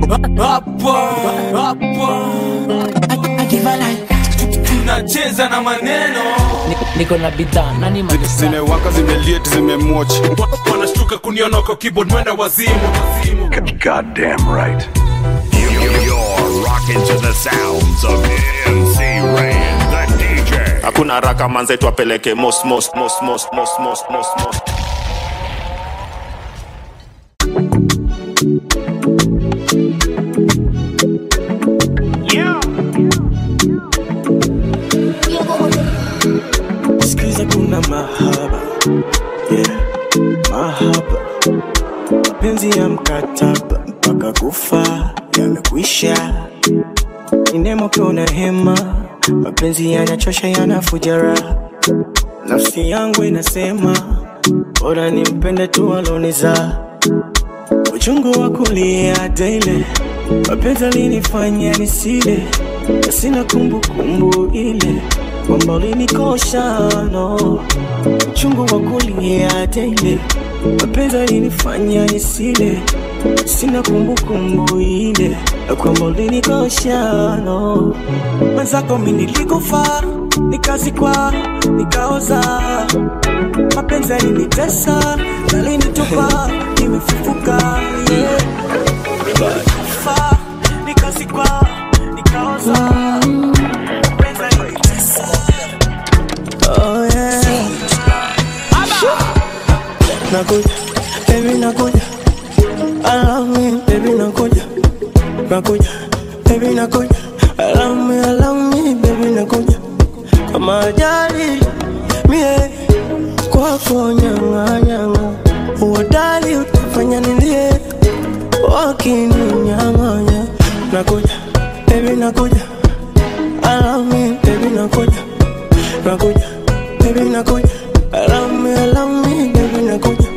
Tunacheza na maneno. Niko na bidhaa nani maneno. Zimewaka zimeliet zimemwatch. Wanashtuka kuniona kwa keyboard mwenda wazimu. God damn right. You're rocking to the sounds of MC Rain, the DJ. Hakuna haraka manze tuwapeleke most. Yeah. Sikiza kuna mahaba. Yeah. Mahaba. Mapenzi ya mkataba mpaka kufa yamekwisha. Inemo kuna hema. Mapenzi yanachosha yanafujara. Nafsi yangu inasema bora nimpende tu aloniza. Uchungu wa kulia daily. Mapenzi alinifanya nisile. Sina kumbukumbu ile kwamba ulinikosha no. Uchungu wa kulia daily. Mapenzi alinifanya nisile. Sina kumbukumbu ile kwamba ulinikosha no. Mwenzako mimi nilikufa, nikazikwa, nikaoza. Mapenzi yalinitesa, yalinitupa, nimefufuka yeah. Nilikufa, nikazikwa, nikaoza. Mapenzi yalinitesa. Oh yeah. Nakuja, baby nakuja. I love me, baby nakuja. Nakuja, baby nakuja. I love me, baby nakuja. Kama ajali, mie kwako nyanga. Uodali utafanya nilie, wakininyang'anya. Nakuja, baby nakuja. I love me, baby nakuja. Nakuja, baby nakuja. I love me, baby nakuja.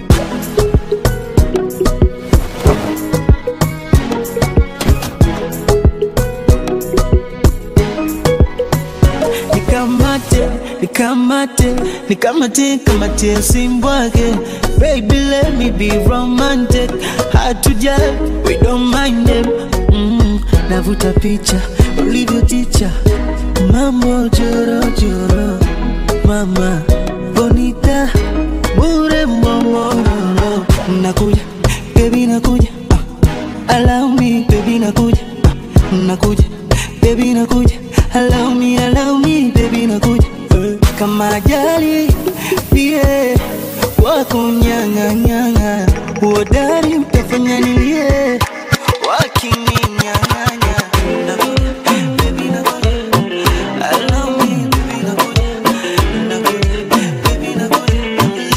Nikamate simbwake. Baby let me be romantic. Hard to judge, we don't mind them. Navuta picha, ulivyo ticha. Mambo joro. Mama, bonita, bure momo. Nakuja, baby nakuja. Allow me, baby nakuja. Nakuja, baby nakuja. Allow me, baby nakuja. Kama ajali, yeah. Wako nyanga. Uodari utafanya nilie, wakininyang'anya. Nakuja, baby nakuja. Allow me, baby nakuja. Nakuja, baby nakuja.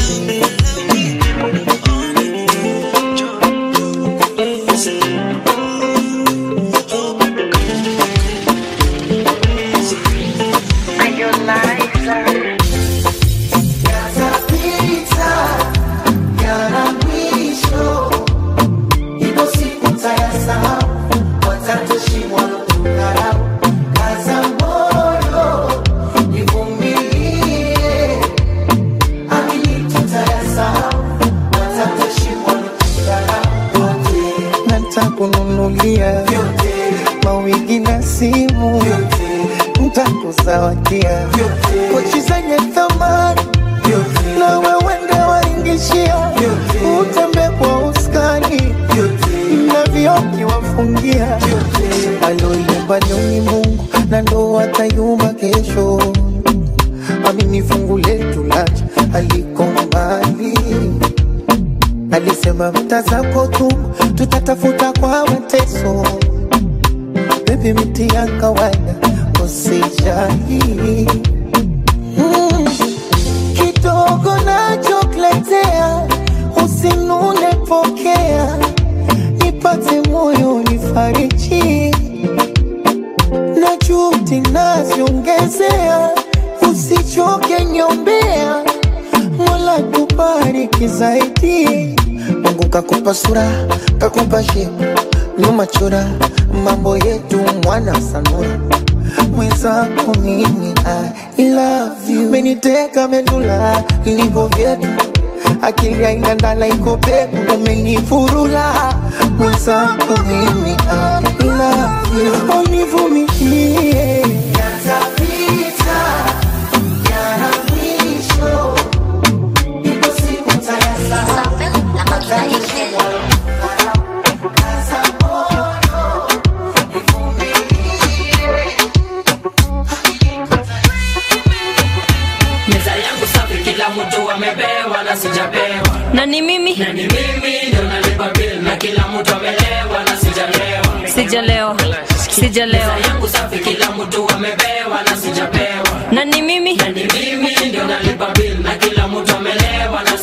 Kununulia mawigi na simu, ntakuzawadia pochi zenye thamani, na wewe ndio waingishia. Utembe kwa uskani na vioki wafungia. Aloyumba ni Mungu na ndo atayumba kesho. Amini fungu letu lacha aliko mbali. Alisema mtazako tu tutatafuta kwa mateso. Baby miti ya kawaida usijali. Kidogo nachokuletea usinune pokea. Nipate moyo nifariji. Na juhudi naziongezea. Usichoke niombea. Mola kubariki zaidi. Mungu kakupa sura, kakupa shepu, nyuma chora, mambo yetu mwana sanura. Mwenzako mimi I love you. Meniteka medula, ilivyo vyetu akili haina ndala iko peku, umenifurula mwenzako mimi I love you. Univumilie yatapita, yana mwisho, ipo siku tayasahau. Meza yangu safi, kila mtu amebewa na sijabewa. Na ni mimi ndio nalipa bill, na kila mtu amelewa na sijalewa. Meza yangu safi, kila mtu amebewa na sijabewa. Na ni mimi ndio nalipa bill, na kila mtu amelewa na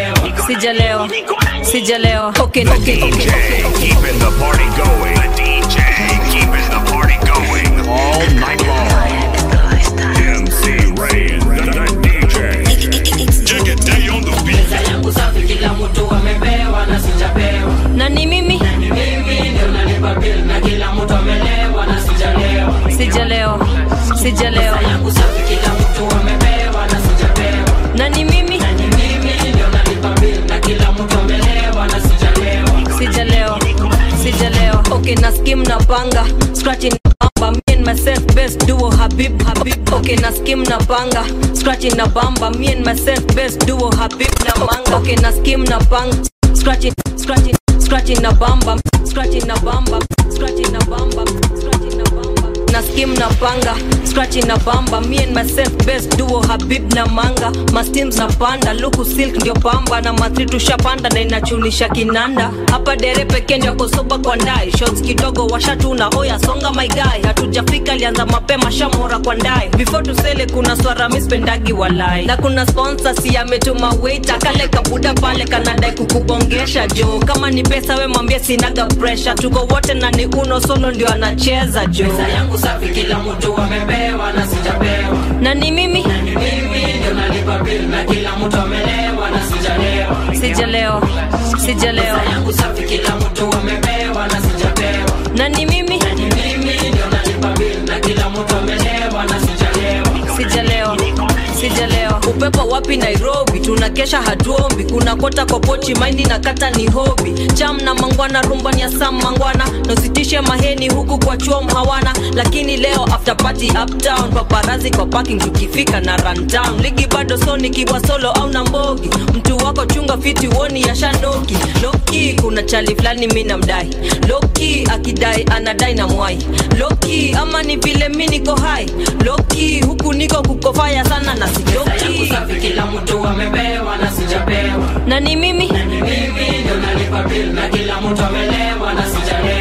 sijalewa. Okay. DJ keeping the party going. The DJ keeping the party going all night long. MC Rain, the DJ. Jigga day on the beat. Meza yangu safi, kila mtu amebewa na sijabewa. Na ni mimi ndio nalipa bill, na kila mtu amelewa na sijalewa. Meza yangu safi, kila mtu amebewa na sijabewa. Na ni mimi ndio nalipa bill, na kila mtu amelewa na sijalewa. Okay, na skim na panga, scratching bamba, me and myself best duo Habib. Okay, na skim na panga, scratching na bamba, me and myself best duo Habib na manga. Okay, na skim na panga, scratching na bamba, scratching na bamba. Na skim na panga, scratching na bamba, me and myself best duo Habib na manga. Ma steams na panda, luku silk ndio pamba, na matri tushapanda na inachulisha kinanda. Hapa dere peke ndio kosoba kwa ndai, shots kidogo washatuna, oya songa my guy. Hatujafika lianza mapema shamora kwa ndai. Before tusele kuna swara mispendagi walai. Na kuna sponsor si ametuma waiter, kale kabuda pale kanadai kukubongesha jo. Kama ni pesa we mwambie sinaga pressure, tuko wote na ni uno solo ndio anacheza jo. Meza yangu safi, kila mtu amebewa na sijabewa. Na ni mimi ndio nalipa bill, na kila mtu amelewa na sijalewa. Meza yangu safi, kila mtu amebewa na sijabewa. Na ni mimi ndio nalipa bill, na kila mtu amelewa na sijalewa. Upepo wapi Nairobi, tunakesha hatuombi. Kuna kota kwa pochi, maindi na kata ni hobi. Cham na mangwana, rumba ni ya Sam mangwana. Nositishe maheni huku kwa chuom hawana. Lakini leo after party uptown, paparazi kwa parking tukifika na run down. Ligi bado soni kiwa solo au na mbogi. Mtu wako chunga fiti woni ya shandoki. Loki kuna chali flani mina mdai. Loki akidai anadai na mwai. Loki ama ni vile mimi niko high. Loki huku niko kukofaya sana na sijoki. Safi, kila mtu amebewa na sijabewa. Na ni mimi ndio nalipa bill, na kila mtu amelewa na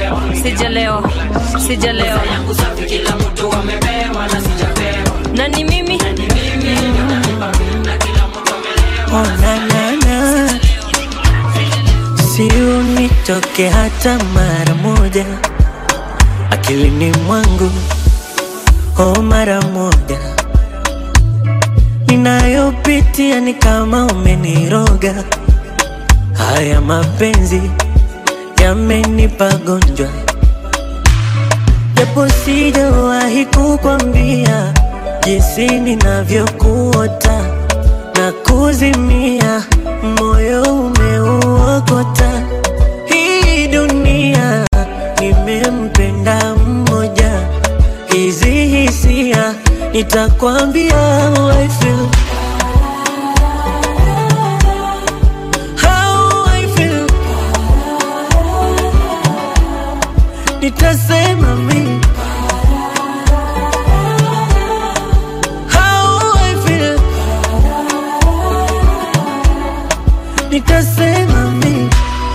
sijalewa. Yangu safi, kila mtu amebewa na sijabewa. Na ni mimi ndio nalipa bill, na kila mtu amelewa. Oh na si unitoke hata mara moja akilini mwangu, oh mara moja. Ninayopitia ni kama umeniroga, haya mapenzi yamenipa gonjwa. Japo sijawahi kukwambia jinsi ninavyokuota na kuzimia, moyo umeuokota. Hii dunia nimempenda mmoja, hizi hisia nitakwambia how I feel. How I feel. Nitasema mimi how I feel. Nitasema mimi.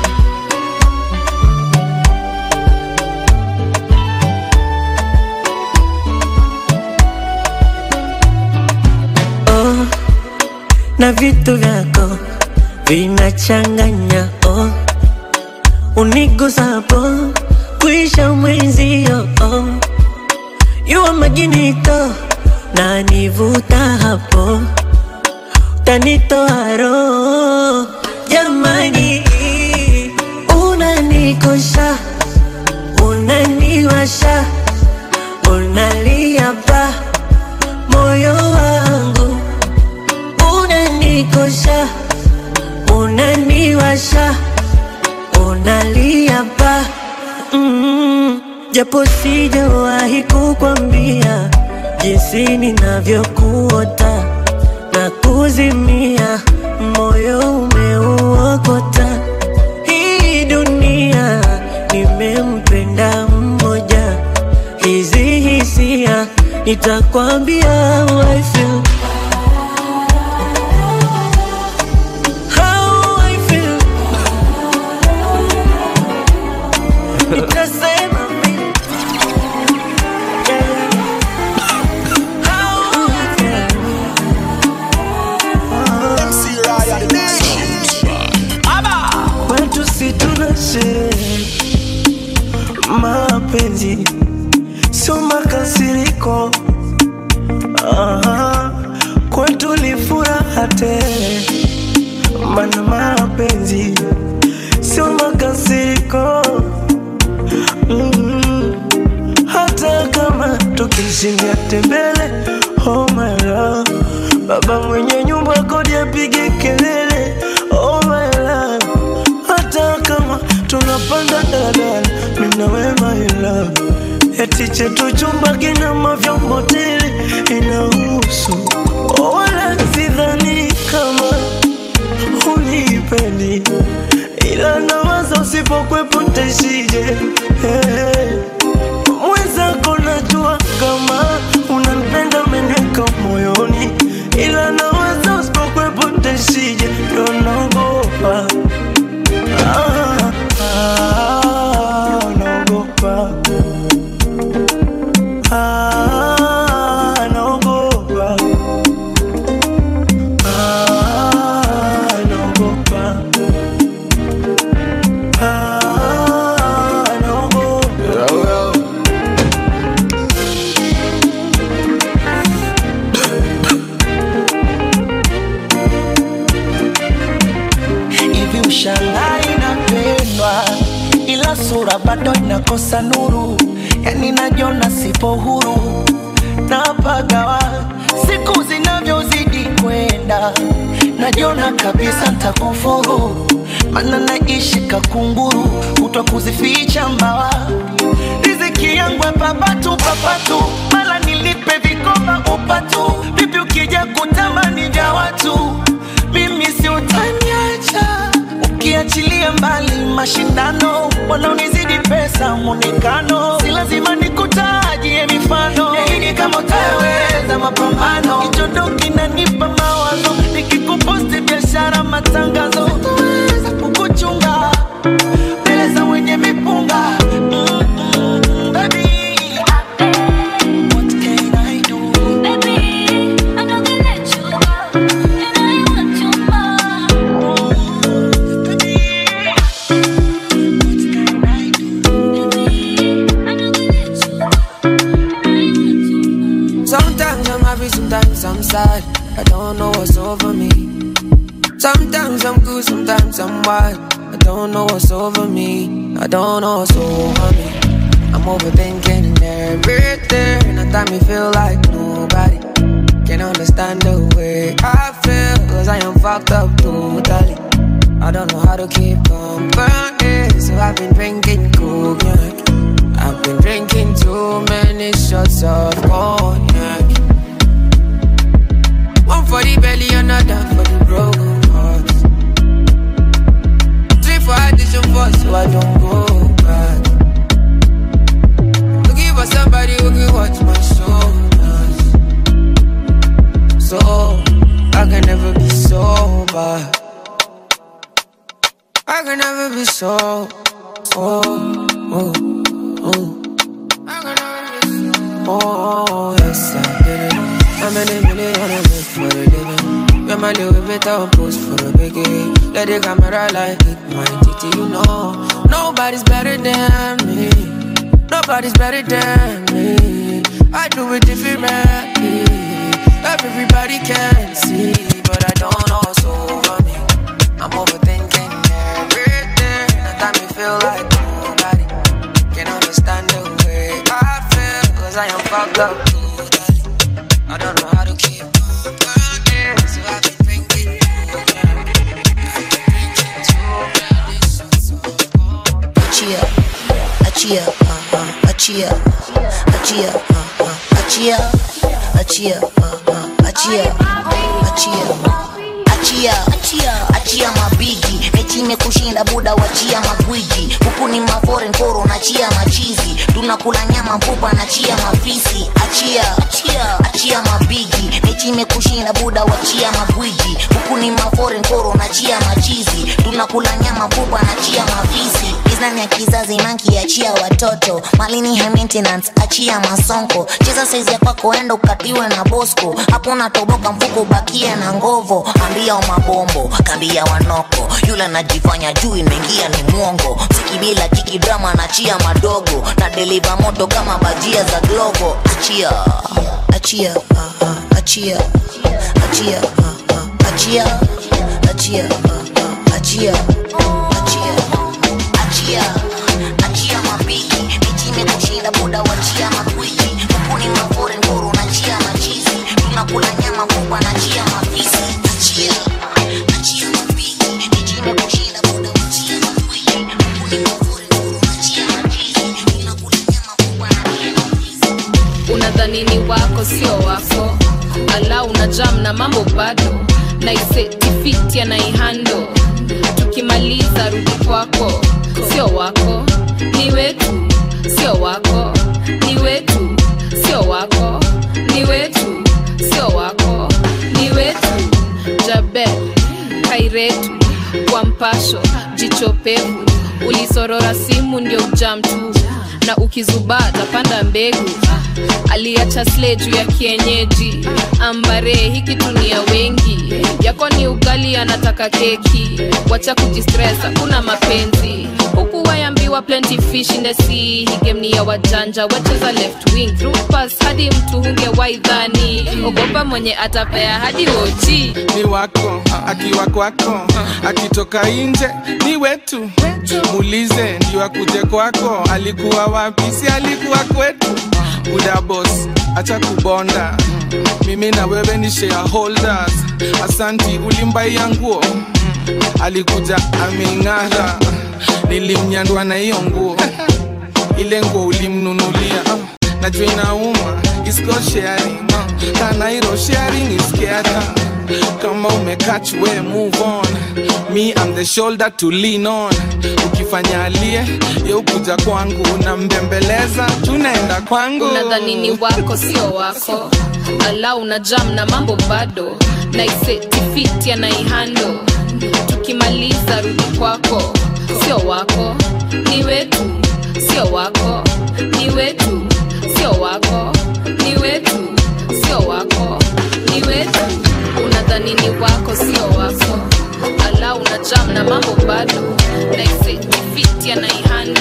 Na vitu vyako vinachanganya, oh. Unigusapo kuisha mwenzio, oh. Yua maginito na nivuta hapo, tanitoa roho. Jamani, unanikosha, unaniwasha, unalia pa moyo wangu. Unanikosha, umeniwasha, unalia pa japo sijawahi kukwambia jinsi ninavyokuota na kuzimia, moyo umeuokota. Hii dunia nimempenda mmoja, hizi hisia nitakwambia how I feel. How I feel. Nitasema mimi. How I feel. MC Ryan the Nation. Kwetu si tunashe mapenzi, sio makasiriko. Kwetu ni furaha tele, maana mapenzi sio makasiriko. Hata kama tukishindia tembele, oh my love, baba mwenye nyumba kodi apige kelele, oh my love. Hata kama tunapanda daladala, mimi na wewe my love, eti chetu chumba kina mavyombo tele inahusu, wala sidhani kama unipendi, ila nawaza usipokwepo ntaishije. Mwenzako najua kama unanipenda, umeniweka moyoni, ila nawaza usipokwepo ntaishije. Ndo naogopa, naogopa, naogopa, naogopa, naogopa. Hivi ushangai napendwa, ila sura bado inakosa nuru, yani najiona sipo huru, napagawa siku zinavyozidi kwenda, najiona kabisa nitakufuru, maana naishi kakunguru, kutwa kuzificha mbawa. Riziki yangu papatu papatu, mala nilipe vikoba upatu, vipi ukija kutamani vya watu, mimi si utaniacha. Ukiachilia mbali mashindano, wanaonizidi pesa muonekano, si lazima nikutajie mifano, yaini kama utaweza mapambano. Kichondo kinanipa mawazo, nikikuposti biashara matangazo, sitaweza kukuchunga mbele za wenye mipunga. Baby, what can I do? Baby, I'm not gonna let you go, and I want you more. Baby, what can I do? Baby, I'm not gonna let you go, and I want you more. Sometimes I'm happy, sometimes I'm sad. I don't know what's over me. Sometimes I'm good, sometimes I'm wild. I don't know what's over me. I don't know what's over me. I'm overthinking everything. At times me feel like nobody can understand the way I feel, cause I am fucked up totally. I don't know how to keep company, so I've been drinking cognac. I've been drinking too many shots of cognac. One for the belly, another for the broken hearts. 3 for addition 4, so I don't go back. Looking for somebody who can watch my shoulders, so I can never be sober. I can never be so. Oh, yes, I did it. I'm in a million and I live for a living. You're my little bit of post for a biggie. Let the camera light hit my titty, you know. Nobody's better than me. Nobody's better than me. I do it differently. Everybody can see, but I don't know what's over me. I'm overthinking everything. At times me feel like nobody can understand the way I feel, cause I am fucked up totally. I don't know how to keep up, so I've been drinking. I've been drinking too achia, achia, achia, achia, achia, achia, achia, achia, achia mabigi. Mechi imekushinda buda, wachia magwiji. Huku ni mafore nkoro na chia machizi. Tunakula nyama mpupa na chia mafisi. Achia, achia mabigi. Mechi imekushinda buda, wachia magwiji. Huku ni mafore nkoro na chia machizi. Tunakula nyama mpupa na chia mafisi. Iznani ya kizazi manki, achia watoto. Malini high maintenance, achia masonko. Cheza saizi ya kwako endo ukatiwe na Bosco. Hapo natoboka mfuko bakia na ngovo. Ambia mabombo, kambia wanoko. Yula najifanya juu imeingia ni mwongo. Siki bila chiki drama na chia madogo. Na deliver moto kama bajia za globo. Achia, achia, achia, achia, achia, achia, achia, achia, achia mabiki. Mechi imekushinda buda, wachia makwiji. Huku ni mafore nkoro na chia machizi. Tunakula nyama kubwa na chia mafisi. Achia, achia mabiki. Mechi imekushinda buda, wachia makwiji. Huku ni mafore nkoro na chia machizi. Tunakula nyama kubwa na chia mafisi. Unadhani ni wako sio wako, ala unajam na mambo bado. Na isetifiti ya na ihando. Tukimaliza rudi kwako. Sio wako, ni wetu. Sio wako, ni wetu. Sio wako, ni wetu. Sio wako, ni wetu. Jabe, kairetu, kwa mpasho, jichopevu. Ulisorora simu ndio ujam tu. Na ukizubaa tapanda mbegu. Aliacha slay juu ya kienyeji. Ambare hiki tunia wengi. Yako ni ugali anataka keki. Wacha kujistress, kuna mapenzi. Huku wayambiwa plenty fish in the sea. Hii game ni ya wajanja, wacheza left wing. Through pass hadi mtu hunge waidhani. Ogopa mwenye atapea hadi oji. Ni wako, akiwa kwako. Akitoka inje, ni wetu. Muulize, ndio akuje kwako. Alikuwa wapi, si alikuwa kwetu. Buda boss, acha kubonda. Mimi na wewe ni shareholders. Asanti ulimbai ya nguo. Alikuja amingara. Nilimnyandwa na hiyo nguo. Ile nguo ulimnunulia. Najua inauma, it's called sharing. Kanairo sharing is scatter. Kama umecatch we move on. Me I'm the shoulder to lean on. Ukifanya alie, ye ukuja kwangu. Unambembeleza, tunaenda kwangu. Unadhani ni wako sio wako, ala unajam na mambo bado. Na isetifiti ya na ihando. Tukimaliza rudi kwako. Sio wako, ni wetu. Sio wako, ni wetu. Sio wako, ni wetu. Sio wako, ni wetu. Unadhani ni wako sio wako, ala unajam na mambo bado. Na isetifiti ya na ihando.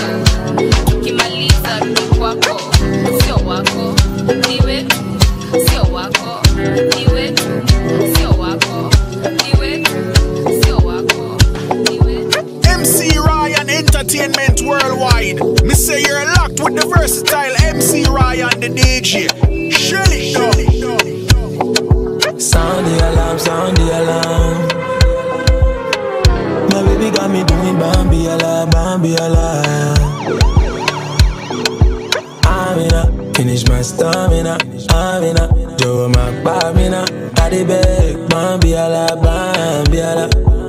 Tukimaliza rudi kwako. Sio wako, ni wetu. Sio wako, ni wetu. Sio wako, ni wetu. Sio wako, ni wetu. MC Ryan Entertainment Worldwide. Me say you're locked with the versatile MC Ryan, the DJ. Shirley, sound the alarm, sound the alarm. My baby got me doing Bambi ala, Bambi ala. I'm in a, finish my stamina. I'm in a, Joe my Bamina. Daddy beg, Bambi ala, Bambi ala.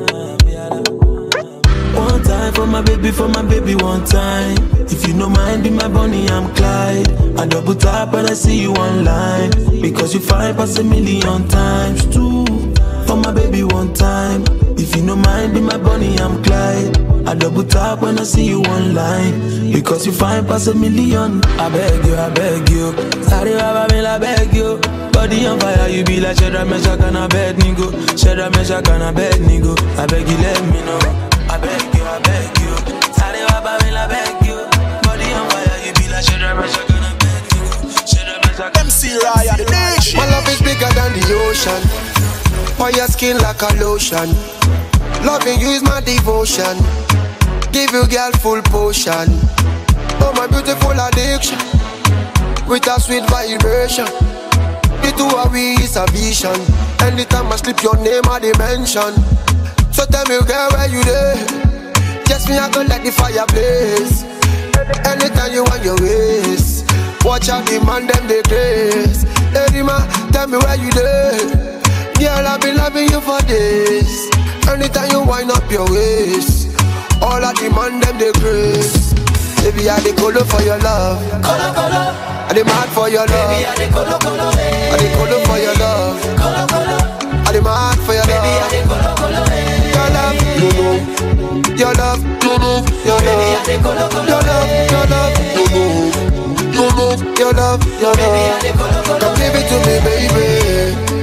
One time for my baby, one time. If you don't mind, be my Bonnie, I'm Clyde. I double tap and I see you online. Because you find past 1,000,000 times too. For my baby, one time. If you don't mind, be my Bonnie, I'm Clyde. I double tap when I see you online. Because you find past 1,000,000. I beg you. Sorry, I beg you. Body on fire, you be like Shedra Mesha, can I beg nigga? Shedra Mesha, can I beg nigga? I beg you, let me know. I beg you. Sorry, I beg you. Body on fire, you be like Shedra Mesha, can I beg nigga? Shedra Mesha, MC Ryan, the nation. My love is bigger than the ocean. On your skin like a lotion. Loving you is my devotion. Give you girl full potion. Oh my beautiful addiction. With a sweet vibration. The two of we is a vision. Anytime I slip your name I dimension. So tell me girl where you there. Just me I go let the fire blaze. Anytime you want your ways. Watch out the man them they grace. Hey man, tell me where you there. Girl, I've been loving you for days. Anytime you wind up your waist, all I demand them they grace. Baby, I dey colo for your love. Colo, colo. I dey mad for your love. Baby, I dey colo, colo. I dey colo for your love. Colo, colo. I dey mad for your love. Baby, I dey colo, colo. Your love, you know. Your love, you know. Your love, baby, I dey colo, colo. Your love, you know. You know. Your love, your love. Baby, I dey colo, colo. Come give it to me, baby.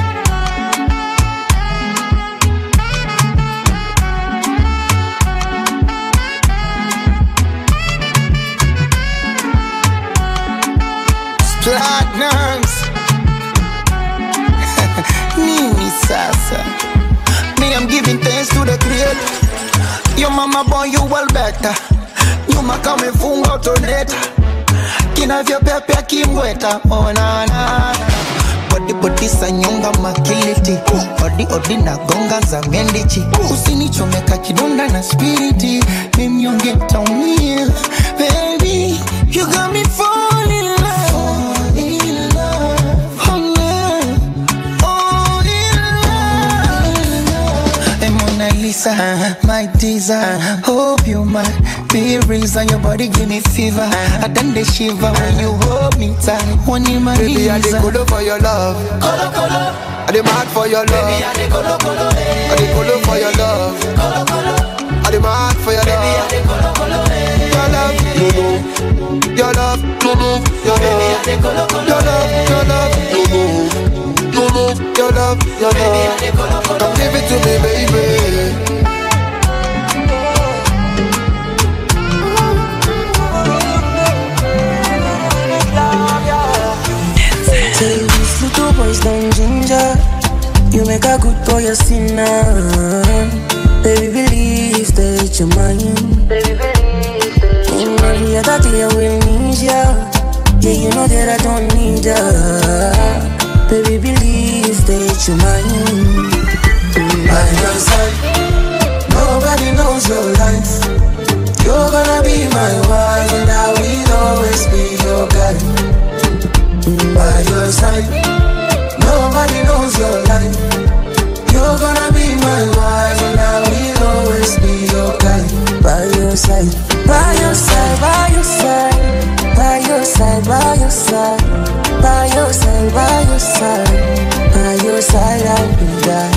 Platinums Nini sasa Me I'm giving thanks to the creator. Your mama born you well better. Nyuma kama ifunga utoneta. Kinavyo pepe kimweta. Oh na na. Body sa nyonga makiliti. Odi na gonga za mendichi. Usinichomeka kidonda na spiriti. Mimyonge taumia. Baby, you got me falling in love. Lisa, my teaser. Hope you might be reason your body give me fever. I done the shiver when you hold me tight. One in my baby, I dey colo for your love. Colo, colo. I dey mad for your love. Baby, I dey colo, colo. I dey colo for your love. Colo, colo. I dey mad for your love. Baby, I dey colo, colo. Your love, you know. Your love, you know. Your love, baby, I dey colo, colo. Your love, you know. You know, your love, your love. Come give it to me, baby. Tell these little boys don't ginger. You make a good boy a sinner. Baby, believe that you're mine. In every other day I will need ya. Yeah, you know that I don't need ya. Baby, believe that you're mine. By your side, nobody knows your life. You're gonna be my wife, and I will always be your guy. By your side, nobody knows your life. You're gonna be my wife, and I will always be your guy. By your side, by your side, by your side, by your side, by your side. By your side, by your side, by your side, I'll be there.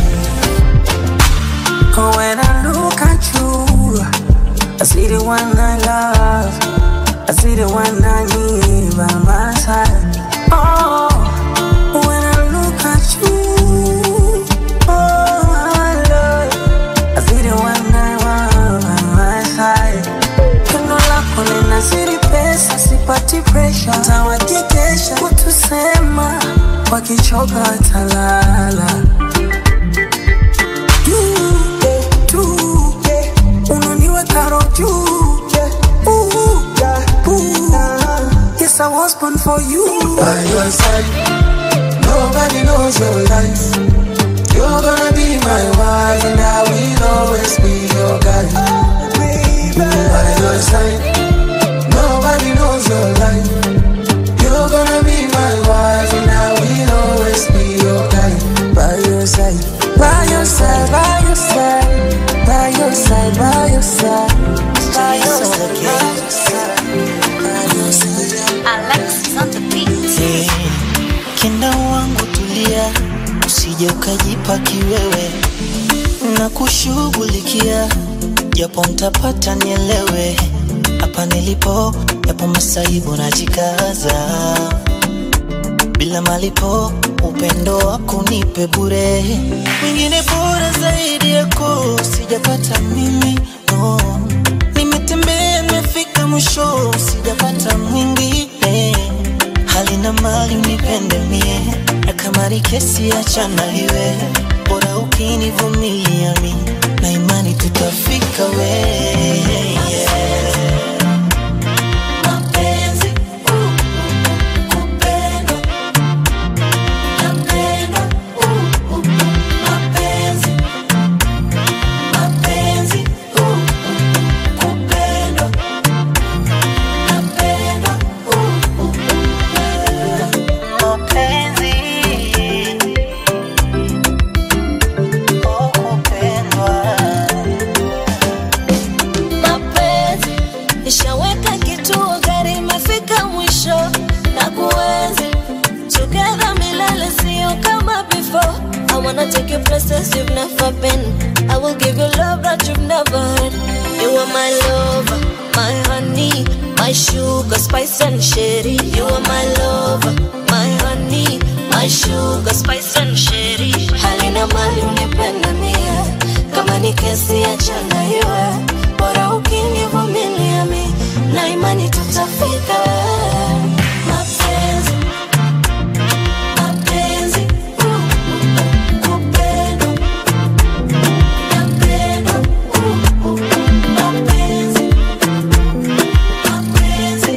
When I look at you, I see the one I love. I see the one I need by my side. Oh, when I look at you, oh my Lord, I see the one I want by my side. Kendo lako nina siri pesa, sipati pressure. Tawakikesha kutusema, wakichoka watalala. Unaniweka roho juu. Yes, I was born for you. By your side, nobody knows your life. You're gonna be my wife, and I will always be your guy. By your side, nobody knows your life. You're gonna be my wife, and I will always be your guy. By your side, by your side, by your side, by your side, by your side, by your side, by your side. Alexis on the beat. Kenda wangu tulia, usije ukajipa kiwewe, na kushughulikia japo mtapata nielewe. Hapa nilipo yapo masaibu najikaza, bila malipo upendo wako nipe bure. Mwingine bora zaidi yako sijapata mimi, no. Nimetembea nimefika mwisho, sijapata mwingine. Hali na mali unipende mie, na kama ni kesi achana iwe. Bora ukinivumilia mi, na imani tutafika we. wanna take you places you've never been. I will give you love that you've never had. You are my lover, my honey, my sugar, spice and sherry. You are my lover, my honey, my sugar, spice and sherry. Halina mali unipenda mie, kama ni kesi achana iwe. Bora ukinivumilia mi, na imani tutafika. Mapenzi, mapenzi, kupenda, napenda, mapenzi, mapenzi,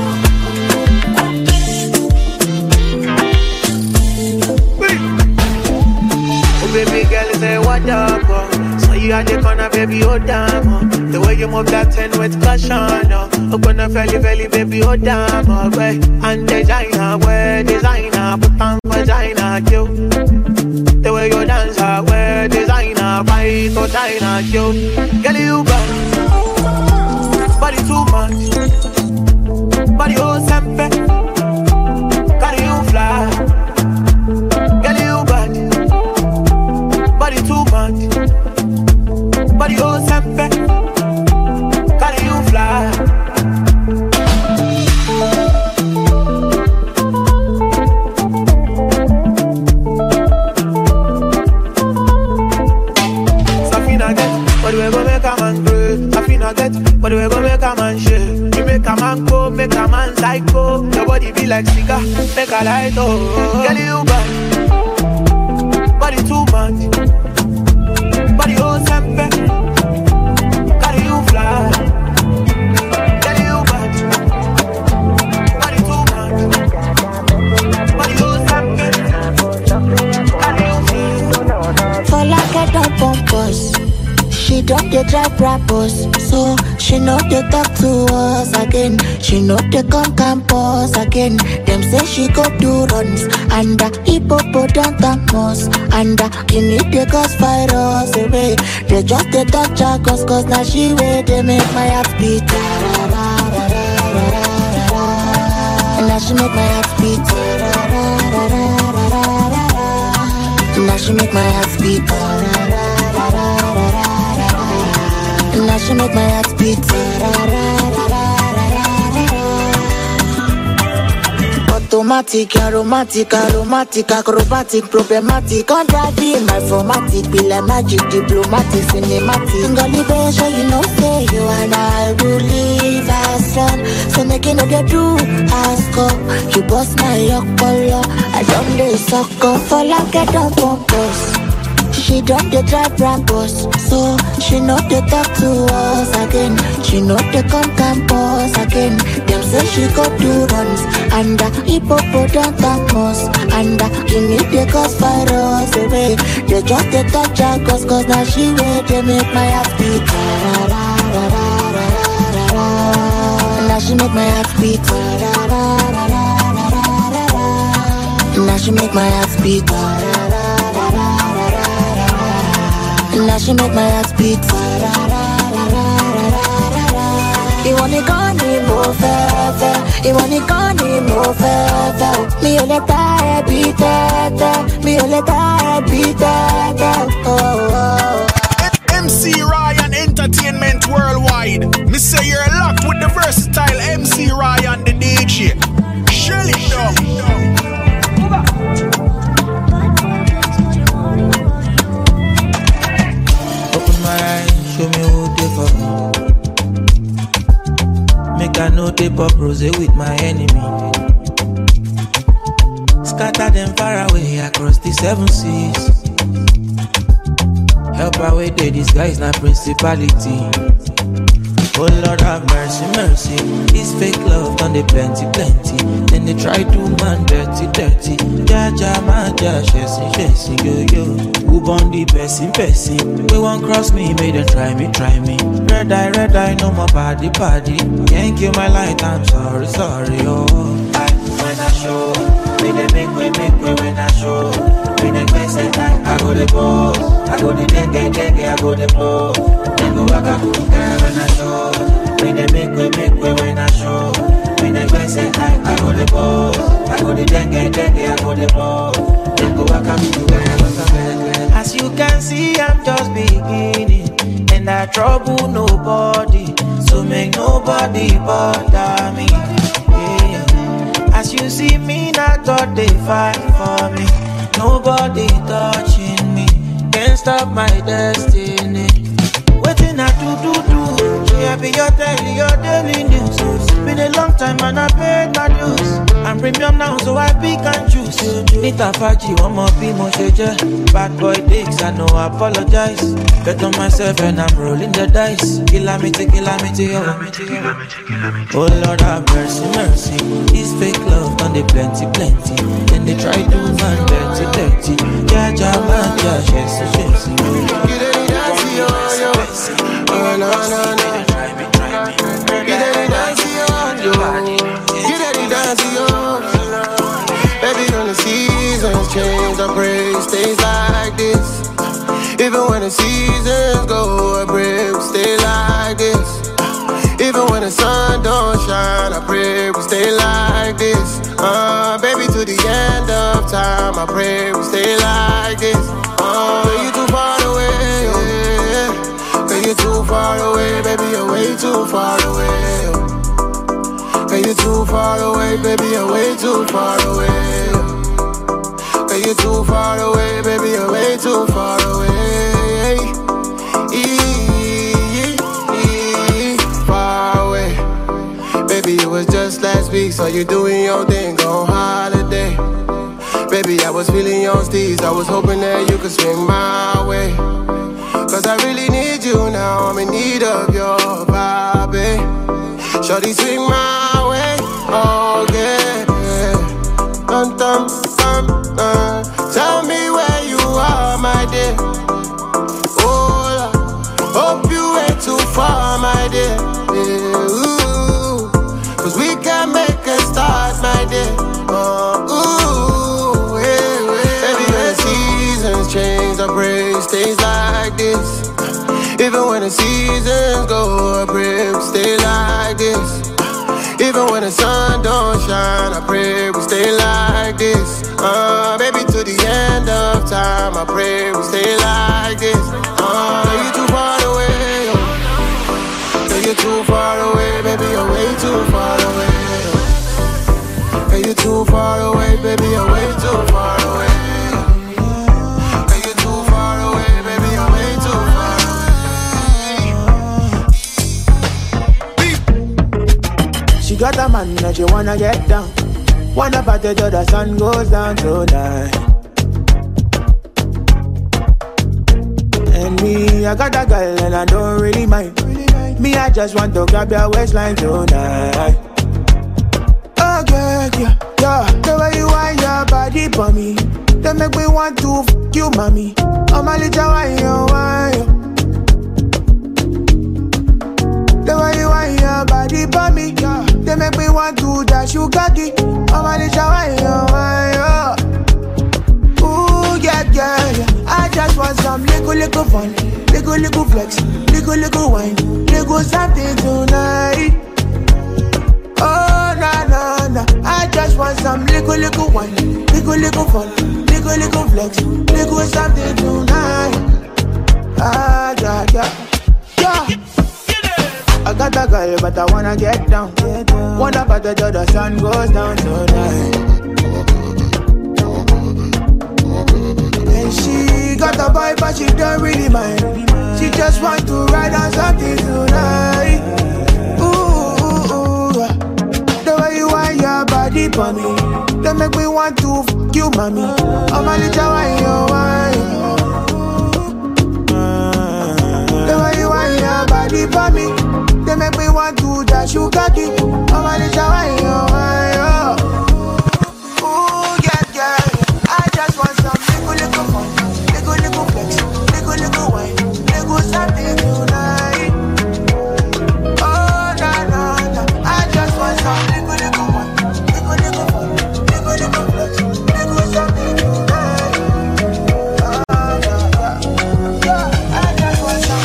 Oh baby girl, say what up, so you had the corner, baby, oh damn, the way you move that 10 with caution, up on the belly, baby, oh damn, right, and designer, wear designer, put on vagina, you, the way you dance, wear designer, fight, oh China, you, girl, you got body too much, body oh sempe, carry you fly, girl, you got body too much, body oh sempe, carry you fly. Safina get, but we go make a man pray. Safina get, but we go make a man shake. You make a man go, make a man psycho. Your body be like cigar, make a light oh. Girl you got body too much, body oh sempe, carry you fly. Girl you got body too much, body oh sempe, carry you fly. For like a dump pompous, she don't get drive rappers, so she know they talk to us again. She know they come campus again. Them say she go do runs and hippopotamus and Guinea they cause virus away. They just they talk cause now she way they make my heart beat. And now she make my heart beat. And now she make my heart beat. And now she make my heart beat. Automatic, aromatic, acrobatic, problematic, contradicting my formatic, be like magic, diplomatic, cinematic. Single pressure, you know, say you and I will live as one. So make it no get do ask up. You bust my yoke color, I don't do suck up for like a dump pompous. She don't get drive rappers, so she know they talk to us again. She know they come campus again. Them say she go do runs and hippopotamus and Guinea they cause virus away. They just they talk cause now she way they make my heart beat. And now she make my heart beat. And now she make my heart beat. And now she make my heart beat. You wanna go ni mo fe. You wanna go ni mo fe. Mi ò lè ta ẹ bí tẹ́tẹ́. Mi ò lè ta ẹ bí tẹ́tẹ́. MC Ryan Entertainment Worldwide. Me say you're locked with the versatile MC Ryan the DJ. Shirley Dog. Show me who they for me. Make I know they pop rose with my enemy. Scatter them far away across the 7 seas. Help away they disguise na principality. Oh Lord have mercy, mercy. This fake love done they plenty. Then they try to man dirty. Jaja, maja, chasing, yo. Who born the person? We won't cross me, made them try me. Red eye, no more party. Can't kill my light, I'm sorry, oh. When I show, when they make way when I show. When they play say time, I go the pose, I go the dengue, I go the blow. Then go back up, when I show. When they make way when I show. When they play say time, I go the pose, I go the dengue, I go the blow. Then go back up, you can see, I'm just beginning, and I trouble nobody, so make nobody bother me. Yeah. As you see me, not thought they fight for me. Nobody touching me, can't stop my destiny. Waiting I do. Yeah, be your daily news. Been a long time and I paid my dues. I'm premium now, so I pick and choose. Nita Faji, one more be more shaker. Bad boy dicks, I know I apologize. Bet on myself and I'm rolling the dice. Kilamity, oh Lord have mercy. This fake love done they plenty. Then they try to man dirty. Yeah, chelsea. Oh, no. Get that dance, yo. Baby, when the seasons change, I pray it stays like this. Even when the seasons go, I pray we stay like this. Even when the sun don't shine, I pray we stay like this. Baby, to the end of time, I pray we stay like this. You too far away, you're too far away, baby, you're way too far away. You're too far away, baby, you're way too far away. You're too far away, baby, you're way too far away. Far away. Baby, it was just last week, so you're doing your thing on holiday. Baby, I was feeling your steez, I was hoping that you could swing my way. Cause I really need you now, I'm in need of your vibe, babe. Shorty, swing my way, oh yeah. Tell me where you are, my dear. Oh, hope you ain't too far, my dear. Yeah, ooh. Cause we can make a start, my dear. Ooh, yeah. Baby, when the seasons change, I pray it stays like this. Even when the seasons go, I pray we stay like this. Even when the sun don't shine, I pray we stay like this. Baby, to the end of time, I pray we stay like this. You're too far away, you're too far away, baby, you're way too far away. You're too far away, baby, you're way too far away. She got a man and she wanna get down. Wanna party till the sun goes down tonight. And me, I got a girl and I don't really mind. Me, I just want to grab your waistline tonight. Oh yeah. The way you want your body for me, they make me want to f*** you, mommy. Oh my little wine. The way you want your body for me, they make me want to dash you cocky. Oh my little wine. Ooh, yeah. I just want some little fun, little flex, little wine, little something tonight. Oh, nah. I just want some little wine, little fun, little flex, little something tonight. Yeah. I got a girl, but I wanna get down. Wanna party till the sun goes down tonight. And she got a boy, but she don't really mind. She just want to ride on something tonight. Ooh. The way you want your body for me, they make me want to f*** you, mommy. Oh my little wine. The way you want your body for me, they make me want to dash you cocky. Oh my little wine. Ooh, yeah. I just want some little fun, little flex, little wine, little something tonight. Oh, nah. I just want some little wine, little fun, little flex, little something tonight. Yeah. I just want some.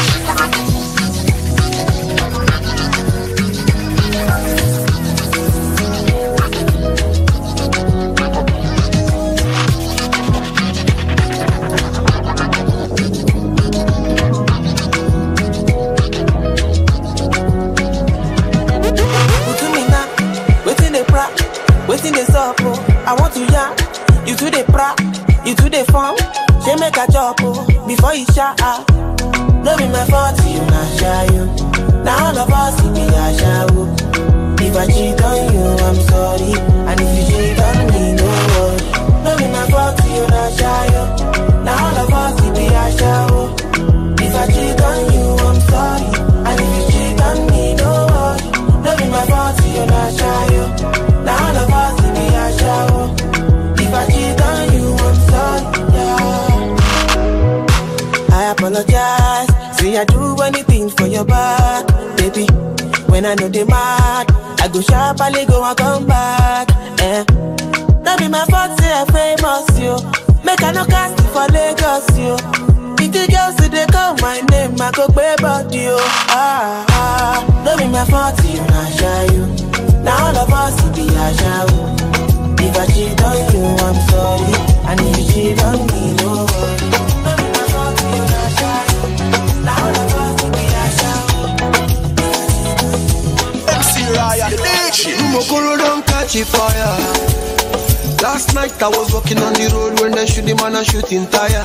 waiting this up, oh. I want to yarn, you to the pra, you to the farm. She make a job, oh, before you shout out. No be my fault, you not shy, you. Now all of us, we be a shower. If I cheat on you, I'm sorry. And if you cheat on me, no worry. No be my fault, you not shy, you. Now all of us, we be a shower. If I cheat on you, I'm sorry. And if you cheat on me, no worry. No be my fault, you not shy, you. Now all of us, we be a shower. If I cheat on you, I'm sorry, yeah. I apologize. See, I do anything for your back, baby. When I know they mad, I go sharply go and come back. That be my fault, say I'm famous, yo. Make I no cast it for Lagos, yo. Pretty girls, see they call my name, I go pay body, yo. That be my fault, you not shy, you. Now all of us, it be a shower. If I cheat on you, I'm sorry. And if you cheat on me, no worry. That be my fault, you not shy, you. Now all of us, it be a shower. MC Ryan, the DJ. Mokoro don't catch a fire. Last night I was walking on the road when they shoot the man a shooting tire.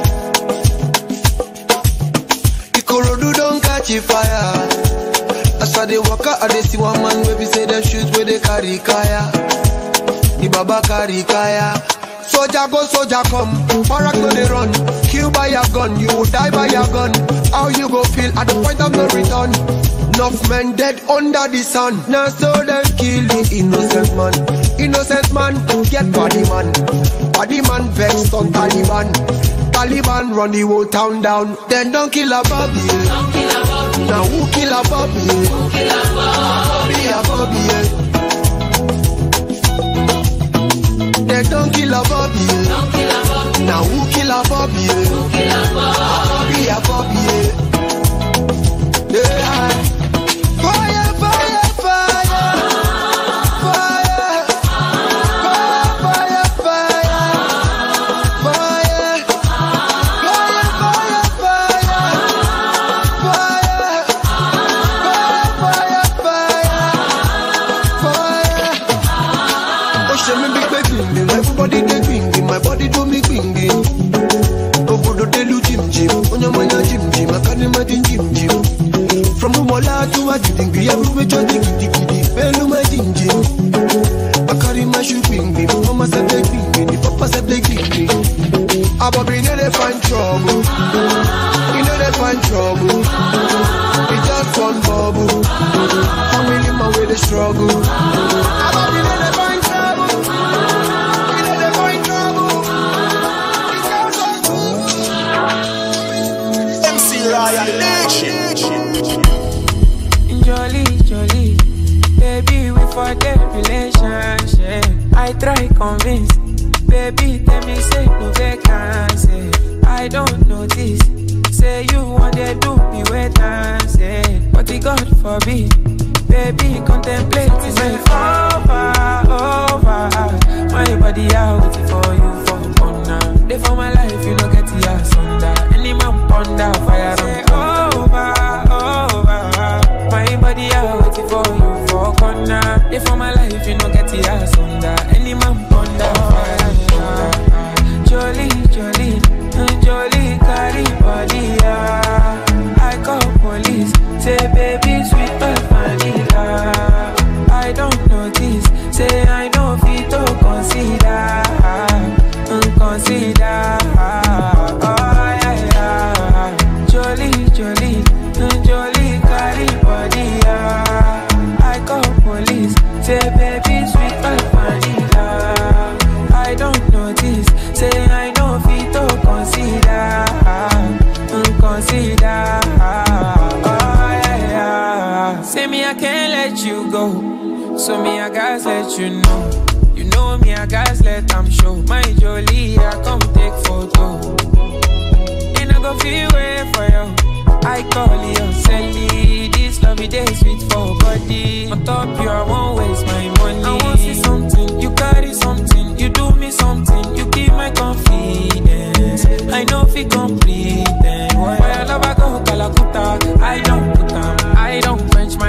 Ikorodu don't catch a fire. As I dey walk out, I dey see one man baby say they shoot where they carry kaya. The baba carry kaya. Soldier go, soldier come. Barak no they run. Kill by your gun, you will die by your gun. How you go feel at the point of no return? Enough men dead under the sun. Now so them kill the innocent man. Innocent man, get body man. Body man vexed on Taliban. Taliban run the whole town down. Then don't kill a Bobby. Now who kill a Bobby? Bobby a Bobby. Then don't kill a Bobby. Now who kill a Bobby? Bobby a Bobby. Yeah. Fire, fire, fire. Fire. Fire, fire, fire. Fire. Fire, fire, fire. Fire. Fire, fire, fire. Oh, she me big baby. Everybody they binging. My body do me binging. Obodo de lu jim jim. Onyamanya jim jim. I can't imagine jim jim. From Umola to a Jiding, everywhere Johnny Giddy Giddy, Bellu my dingy. I carry my shoe bing bing, Mama said they bing me, the Papa said they give me. I Bobby know they find trouble, you know they find trouble. It's just one bubble, family my way they struggle. I Bobby know they find trouble, you know they find trouble. It's just MC Ryan, Nation. Jolly, jolly, baby, we for the relationship. I try convince, baby, tell me say no vacancy. I don't notice, say you want to do me wait and say, but the God forbid, baby, contemplate me say over, over. My body out for you for honor. They for my life, you know get the ass under. Any man ponder fire say over, over. My body out waiting for you for corner. If for my life, you know get the ass under. Any man ponder fire. Jolly, jolly, jolly, carry body. I call police, say baby, sweet vanilla. I don't notice, say I know fit to consider, consider. Oh yeah, yeah. Jolly, jolly, jolly, carry body. I call police, say baby, sweet vanilla. I don't notice, say I know fit to consider, consider. Oh yeah, yeah. Say me I can't let you go, so me I gotta let you know. You know me I gotta let them show. My Jolie, I come take photo. And I go feel way for you. I call you Sally. This lovey day sweet for body. On top you, I won't waste my money. I want see something, you carry something. You do me something, you give my confidence. I know if you complete then why I love I go Calacuta. I don't put them, I don't quench my heart in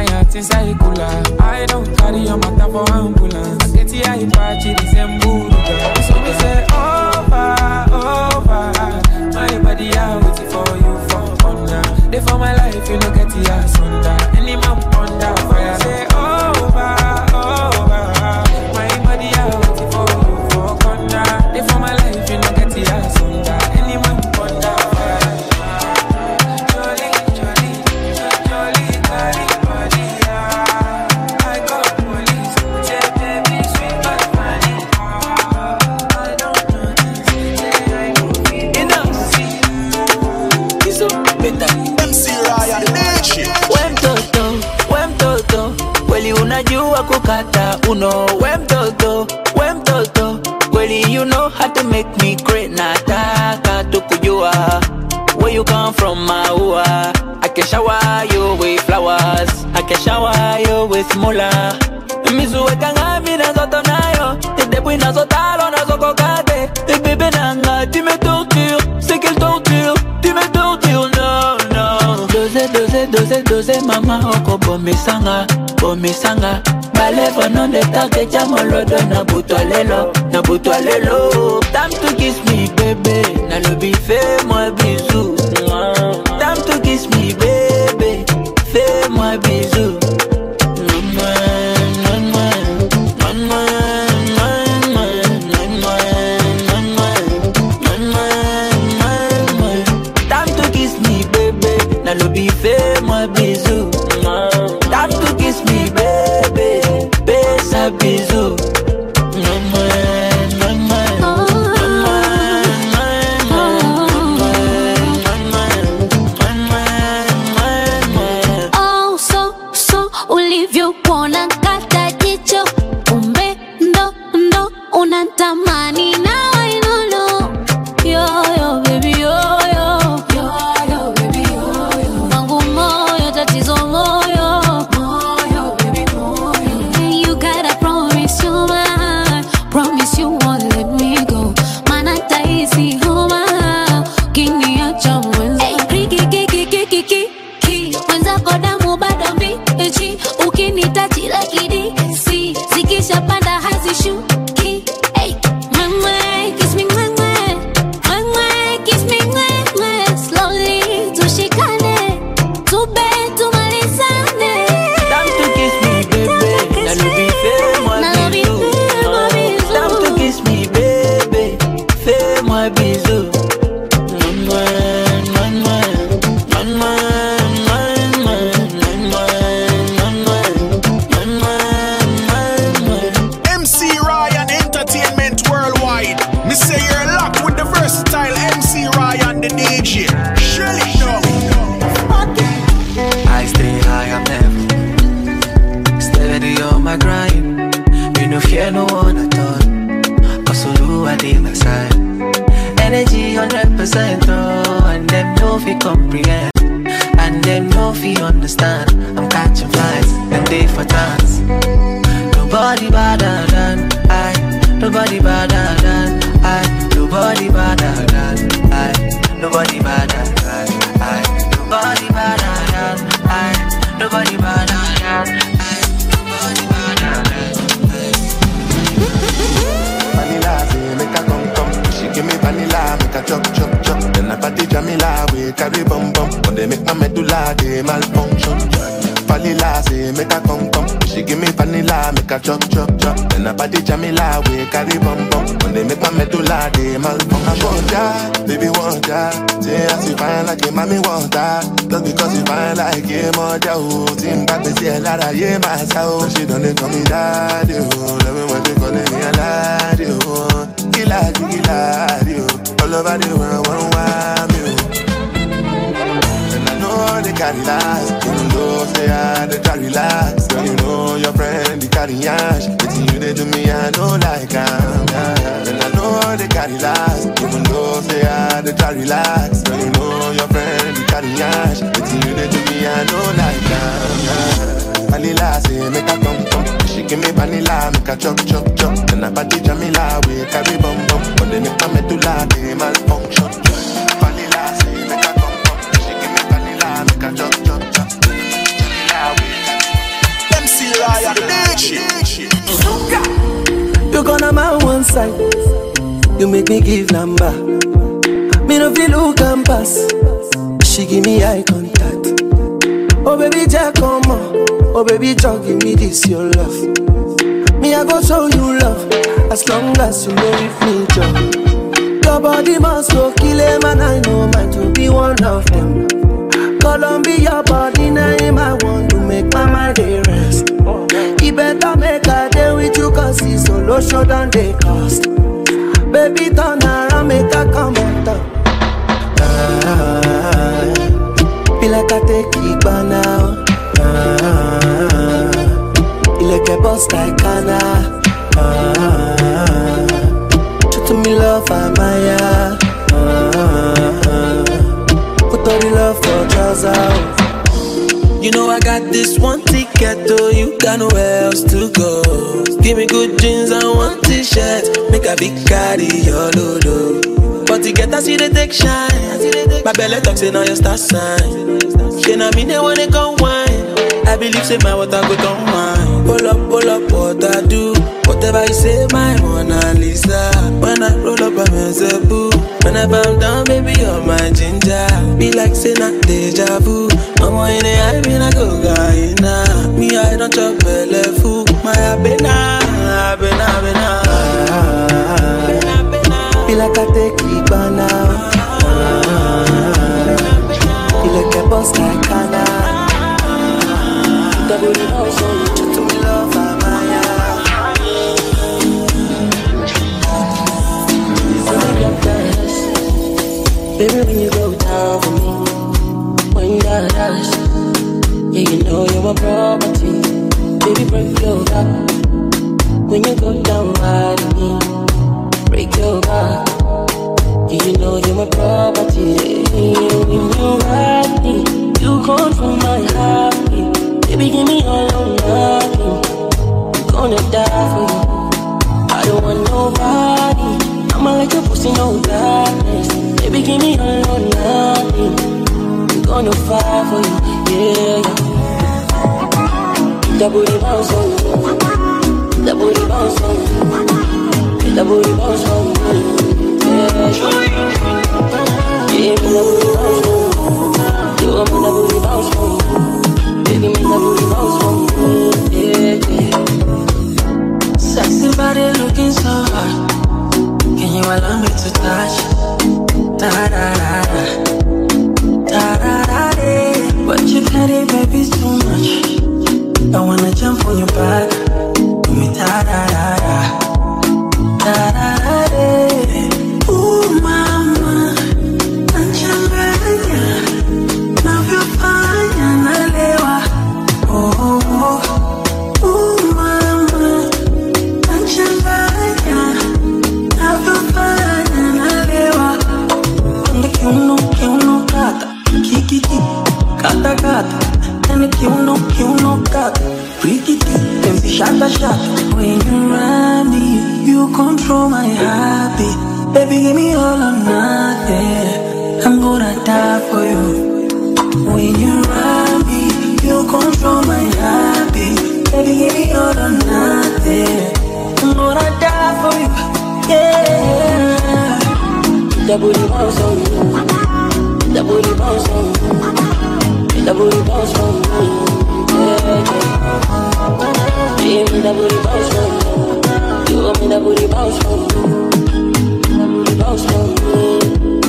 inside cooler. I don't carry your matter for ambulance. I get the high party, this emburuga. So we say over, over. My body I waiting for you for under. They for my life, you don't get the ass under. Any man under fire. Say over, over. My body I waiting for you for under. They for my life, you don't get the ass under. Any man under fire. Jolly, jolly, jolly, jolly, body. I call police. Say baby, sweet but funny. I don't know this. MC Ryan Nation. We mtoto, kweli unajua kukata uno. We mtoto, kweli you know how to make me great. Nataka tukujua where you come from, maua. I can shower you with flowers, I can shower you with mula. Mizuweka ngami na zoto nayo, Debu nazo talo nazo kokate. Bébé nanga, tu me tortures, c'est quelle torture, tu me tortures, no, no. Dose, mama oko bombe sanga. Baleva non de take jamolodo na butolelo. Time to kiss me, baby, na lobi fais-moi bisou. Time to kiss me, baby, fais-moi bisou. Lobi fais-moi bisou. Time to kiss me, baby, fais-moi bisou. Oh, so ulivyokuona kata jicho, kumbe ndo unatamani na wainono. Yo, baby, yo. Promise you won't let me go. Mana taisi homa, ukiniacha mwenza. Kiki, mwenza kodamu bado mbichi. Ukinitachi lakini si zikisha panda hazishuki. Hey, mwe, kiss me mwe, kiss me mwe. Slowly tushikane, tumalizane. Time to kiss me, baby, na lobi fais-moi bisou. Time to kiss me, baby, fais-moi bisou. MC Ryan Entertainment Worldwide. Me say you're locked with the versatile MC Ryan the DJ. Shell it down. I stay high, I'm never steady on my grind. You no fear no one at all, cause Olu I dey my side. Energy 100%, oh, and them no fi comprehend, and them no fi understand. I'm catching flights, and they for dance. Nobody better than I, nobody better than I, nobody better than I, nobody better than I, nobody better than I, nobody better than I, nobody better than I. Vanilla say make a come, she give me vanilla make a chop. Then I party Jamila we carry bum. When they make my medulla they malfunction. Vanilla say make a come, she give me vanilla make a chop. Then I party Jamila we carry bum. When they make my medulla they malfunction. I want ya, baby want ya. Say as you fine like a mommy want ya. Just because you fine like a mother who seem back to see a lot of yeah myself. She don't call me daddy, love me when they calling me a laddie. Gila, all over the world, one me. And I know they carry last, even though say I they carry last. Girl, you know your friend, they carry ash. It's you they do me, I know like I'm. And I know they carry last, even though say I they carry last. Girl, you know your friend, they carry ash. It's you they do me, I know like I'm. Vanilla say make a come. She give me vanilla, make a chop. Then I party Jamila, we carry bum. But they make my medulla, they malfunction. Vanilla say make a come. She give me vanilla, make a chop. Jamila, we Ryan, DJ. You gonna my one side. You make me give number. Me no feel look and pass. She give me eye contact. Oh baby, Jack, come on. Oh baby, Jack, give me this your love. Me I go show you love. As long as you know with me, Jack. Your body must go kill him, and I know mine to be one of them. Columbia body name, I want to make my mind rest. He better make a day with you, cause he's solo show than they cost. Baby, turn around, make a come on top. Feel like I take it by now. You like a boss like Anna. To me love, I'm Maya. Put all the love for trousers. You know I got this one ticket, though you got nowhere else to go. Give me good jeans and one t-shirt, make a big carry your load. But to get I see the take shine. My belly talks in on your star sign. She na me they wanna go wine. I believe say my water go down wine. Pull up what I do. Whatever you say, my Mona Lisa. When I roll up, I'm a boo. When I bow down, baby, you're my ginger. Be like say not deja vu. Mama in the eye, me na go guy. Me I don't chop belly food. My abena. Feel like I take it by now. Feel like a boss like Anna. Double the house on you. To me love, Amaya. Baby, when you go down for me, when you dash, yeah, you know you're my property. Baby, break your back. When you go down right on me, break your back. Yeah, you know you're my property. When you ride me, you control my heart. Baby, give me all or nothing. Gonna die for you. I don't want nobody. I'ma like your pussy, no darkness. Baby, give me all or nothing. I'm gonna fight for you, yeah. That booty bounce on you. That booty bounce on you. That booty bounce on you, yeah. Yeah, me that booty bounce on you. You want me that booty bounce on you. Baby, me that booty bounce on you, yeah. Sexy body looking so hot. Can you allow me to touch? Da-da-da-da, da-da-da-da. But you petty, baby, too much. I wanna jump on your back. Do me da-da-da-da, da-da-da-da. Ooh, mama, anchanganya. Now you're fine, analewa. Oh, ooh, mama, anchanganya. Now you're fine, analewa. Kiuno kata, kiki kata kata, and kiuno kata, rikiti, tempi shata. When you ride me, you control my heartbeat. Baby, give me all or nothing. I'm gonna die for you. When you ride me, you control my heartbeat. Baby, give me all or nothing. I'm gonna die for you, yeah. That booty bounce on you. That booty bounce on you. That booty bounce on you, yeah. Yeah, me that booty bounce on you. You want me that booty bounce on you. That booty bounce on you.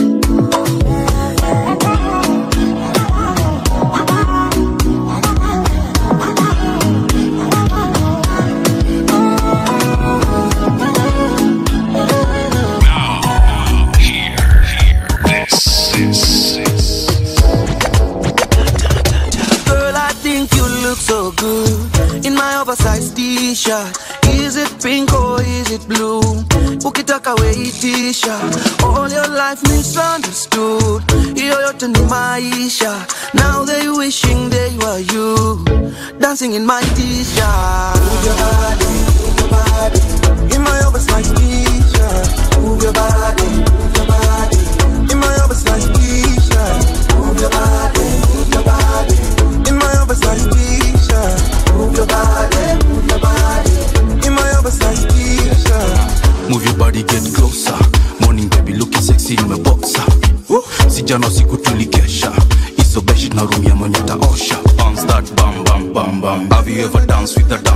So good in my oversized t-shirt. Is it pink or is it blue? Ukitaka we t-shirt. All your life misunderstood. Iyo yote ni maisha. Now they wishing they were you, dancing in my t-shirt. Move your body in my oversized t-shirt. Move your body in my oversized t-shirt. Move your body in my oversized t-shirt. Move your body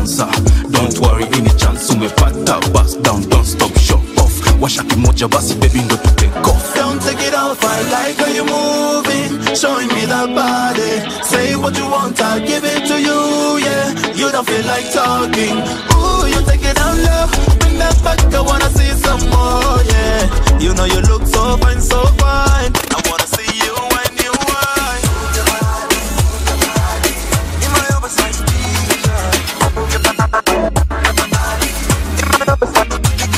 dancer. Don't worry, any chance umepata, bust down, don't stop, show off. Washa kimoja basi baby ndo to take off. Don't take it off, I like how you moving, showing me that body. Say what you want, I'll give it to you, yeah. You don't feel like talking. Ooh, you take it down low, bring that back, I wanna see some more, yeah. You know you look so fine, so fine. I wanna see you when you whine. In my oversized t-shirt. In my oversized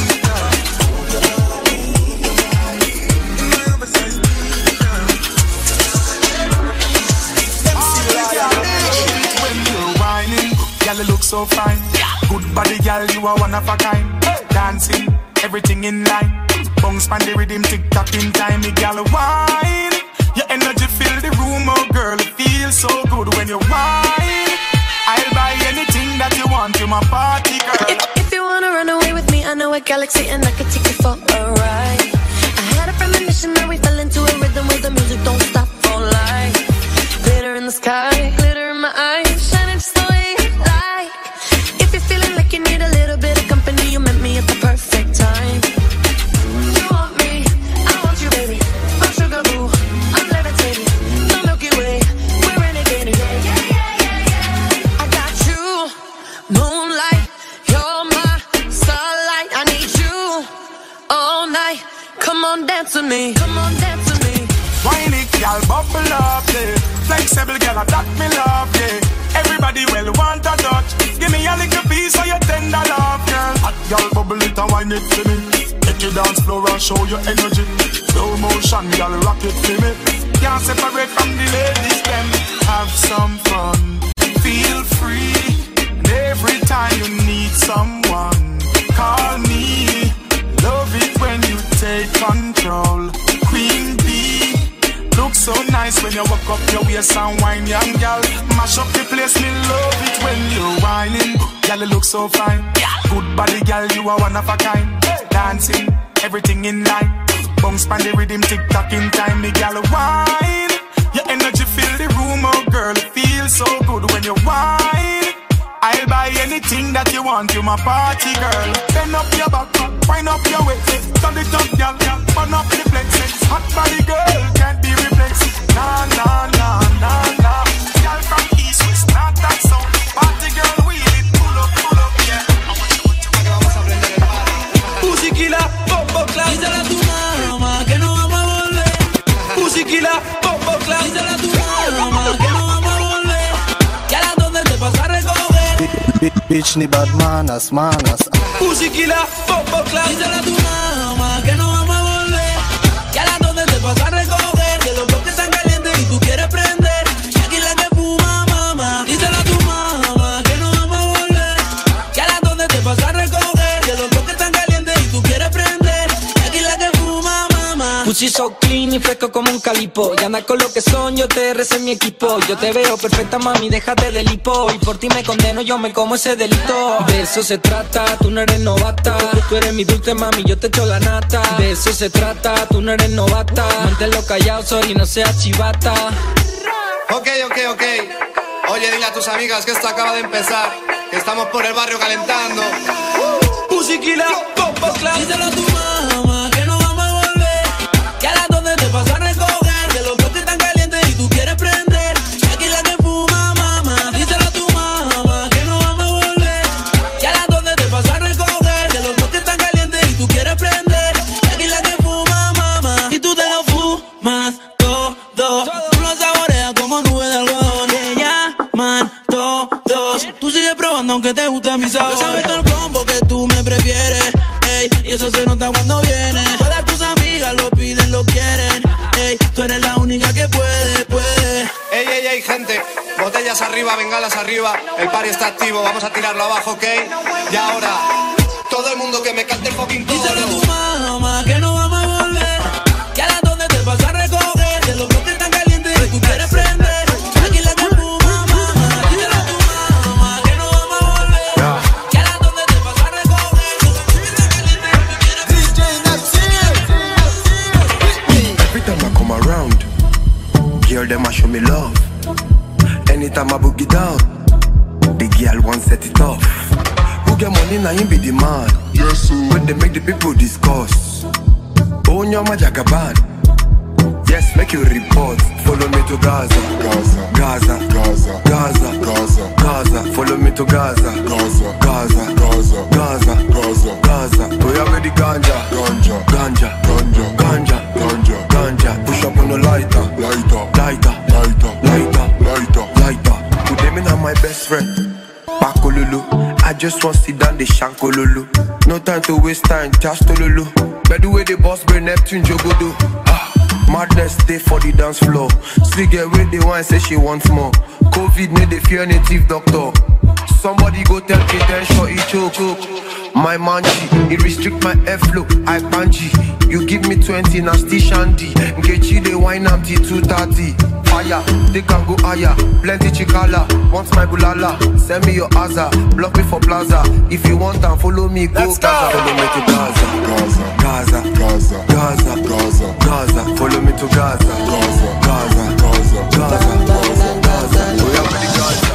girl, you look so fine. Good body, girl, you are one of a kind. Dancing, everything in line. Bounce pan the rhythm, tick-tock in time. Me girl, wine. Your energy fill the room, oh girl. It feels so good when you wine. I'll buy anything that you want. You're my party girl. If you wanna run away with me, I know a galaxy and I could take you for a ride. I had a premonition that we fell into a rhythm where the music don't stop for life. Glitter in the sky, glitter in my eyes, shining just the way you like. If you're feeling like you need a little bit of company, you met me at the perfect time. You want me, I want you, baby. My sugar boo, I'm levitating. The Milky Way, we're renegading. Yeah, yeah, yeah, yeah, yeah. I got you, moonlight, you're my starlight. I need you all night. Come on, dance with me. Come on, dance with me. Wine it, girl, bubble up, yeah. Flexible, girl, that me love, yeah. Everybody well want a touch. Give me a little piece of your tender love, girl. Hot girl, bubble it and wine it for me. Take your dance floor and show your energy. Slow motion, girl, rock it for me. Can't separate from the ladies, them. Have some fun, feel free. And every time you need someone, call me. Love it when you take control. Queen bee, look so nice when you walk up your waist and wine, young girl. Mash up the place, me love it when you're whining. Girl, you look so fine. Good body, girl, you are one of a kind. Dancing, everything in line. Bounce pan the rhythm, tick-tock in time. Me girl, wine. Your energy fill the room, oh girl. It feels so good when you wine. I'll buy anything that you want, you my party girl. Bend up your back, wind up your waist. Turn it up, girl, burn up the place. Hot body girl, can't be replaced. Nah, nah, nah, nah, nah. Girl from east, west, not that sound. Party girl, wheel it, pull up, yeah. Musiquila, bombo clap. Dísela a tu mamá que no vamos a volver. Musiquila, bombo clap. Dísela a tu mamá que no vamos a volver. Que a las 12 te vas a recoger. Bitch ni bad manas. Musiquila, bombo clap. Dísela a tu mamá que no vamos a volver. Que a las 12 te vas a recoger. Que los bloques están calientes y tú quieres prender. Y aquí la que fuma, mamá. Dísela a tu mamá que no vamos a volver. Que a las 12 te vas a recoger. Que los bloques están calientes y tú quieres prender. Y aquí la que fuma, mamá. Pussy so clean y fresco como un calipo. Y anda con lo que son, yo te recé en mi equipo. Yo te veo perfecta, mami, déjate del hipo. Y por ti me condeno, yo me como ese delito. De eso se trata, tú no eres novata. Tú eres mi dulce, mami, yo te echo la nata. De eso se trata, tú no eres novata. Manténlo callado, sorry, no seas chivata. Ok. Oye, dile a tus amigas que esto acaba de empezar. Que estamos por el barrio calentando. Musiquila, bombo clap. Díselo a tu mamá que no vamos a volver. Que a las 12 te vas a recoger. Que los bloques están calientes y tú quieres prender. Y aquí la que fuma, mamá. Díselo a tu mamá que no vamos a volver. Que a las 12 te vas a recoger. Que los bloques están calientes y tú quieres prender. Y aquí la que fuma, mamá. Y tú te lo fumas todo. Tú lo saboreas como nube de algodón. Te llaman todos. Tú sigues probando aunque te gusta mi sabor. Yo sabes todo el combo que tú me prefieres, ey, y eso se nota cuando viene. Todas tus amigas lo piden, lo quieren, ey, tú eres la única que puede. Ey, gente, botellas arriba, bengalas arriba. El party está activo, vamos a tirarlo abajo, ¿ok? Y ahora, todo el mundo que me cante el fucking coro. Díselo a tu mamá que no vamos a volver. Que a las 12 te vas a recoger. Que los bloques están calientes y tú quieres prender. Aquí la que fuma, mamá. Díselo a tu mamá que no vamos a volver. Que a las 12 te vas a recoger. Que los bloques están calientes y tú quieres prender. Every time I come around, girl them a show me love. Anytime I boogie down, the girl wants set it off. get money, now you be the man. Yes, sir. When they make the people discuss. Oh, Nyama Jagaban. Yes, make you report. Follow me to Gaza. Gaza. Gaza. Gaza. Gaza. Gaza. Gaza. Follow me to Gaza. Gaza. Gaza. Gaza. Gaza. Gaza. Gaza. We are ready ganja. Ganja. Ganja. Ganja. Ganja. Ganja. Ganja. Push up on the lighter. Lighter. Lighter. Lighter. Lighter. Lighter. Lighter. Put them in on my best friend. Pakolulu. I just want to sit down the shankolulu. No time to waste time. Just Tolulu. By the way the boss bring Neptune Jogodo. Madness stay for the dance floor. See get where they want, say she wants more. COVID need the fear native doctor. Somebody go tell Keten short he choke. My manji, it restrict my airflow. I panji. You give me 20 nasty shandy. Nkechi they wine am till 2:30. Fire, they can go higher. Plenty chikala, want my bulala. Send me your Aza, block me for plaza. If you want and follow me, go Gaza. Follow me to Gaza. Gaza, Gaza, Gaza, Gaza, Gaza. Follow me to Gaza. Gaza, Gaza, Gaza, Gaza, Gaza, Gaza. We are ready Gaza.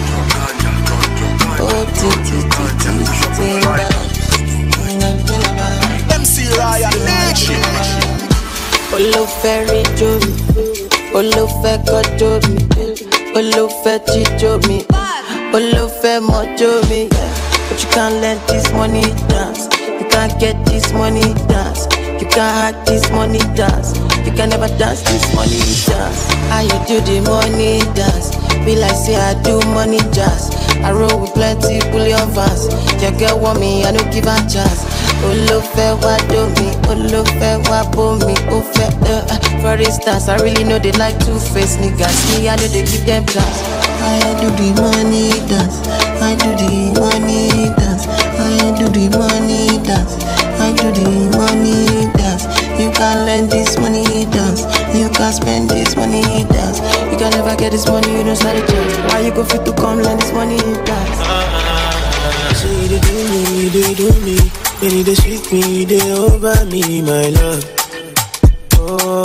MC Ryan Nation. Olufẹ́ ríjó mi, olufẹ́ kọjó mi, olufẹ́ jíjó mi, olufẹ́ mọ́jó mi. But you can't let this money dance. You can't get this money dance. You can't hack this money dance. You can never dance this money dance. How you do the money dance? Be like say I do money jazz. I roll with plenty bullion fans. Your girl want me, I don't give her chance. Olufẹ́ wá do me, olufẹ́ wá bó mi, ó fẹ́ For instance, I really know they like two-faced niggas. Me, I know they give them chance. I do the money dance. I do the money dance. I do the money dance. I do the money dance. You can't learn this money dance. You can't spend this money dance. You can never get this money, you don't start a chance. Why you go fit to come learn this money dance? So they do me, they do me. When they sweet me, they over me, my love. Oh,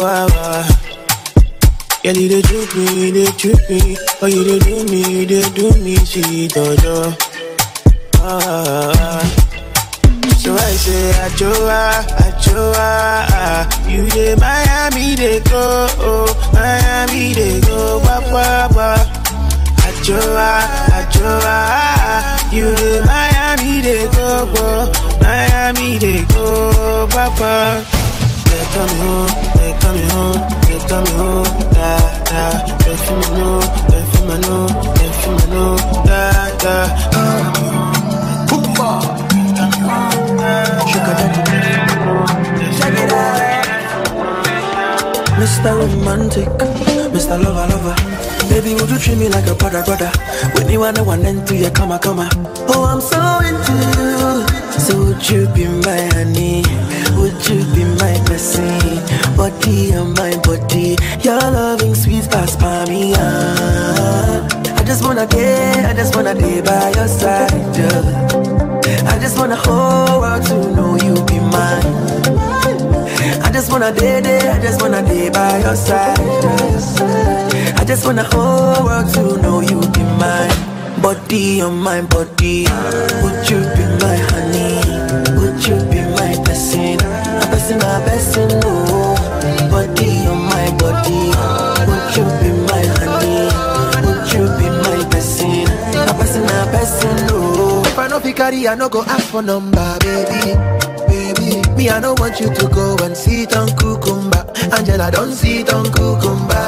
yeah, they trick me, they trick me. Oh, you they do me, sweet dojo. So I say, Ajoa, you dey Miami, they go, Miami, they go, Papa. Ajoa, you dey Miami, they go, Miami, they go, Papa. They coming home, da, da. They feel me know, da, da. Mr. Romantic, Mr. Lover, baby, would you treat me like a brother? When you wanna one into your come. Oh, I'm so into you. So would you be my honey? Would you be my person? Body on my body, your loving sweet past me. I just wanna day by your side. I just wanna whole world to know you be mine. I just wanna day by your side. I just wanna whole world to know you be mine. Body on my body, would you be my honey? Would you be my person? My person, no. Body on my body, would you be my honey? Would you be my person? My person, no. If I no fi carry, I no go ask for number, baby. Me, I don't want you to go and sit on cucumber. Angela, don't sit on cucumber.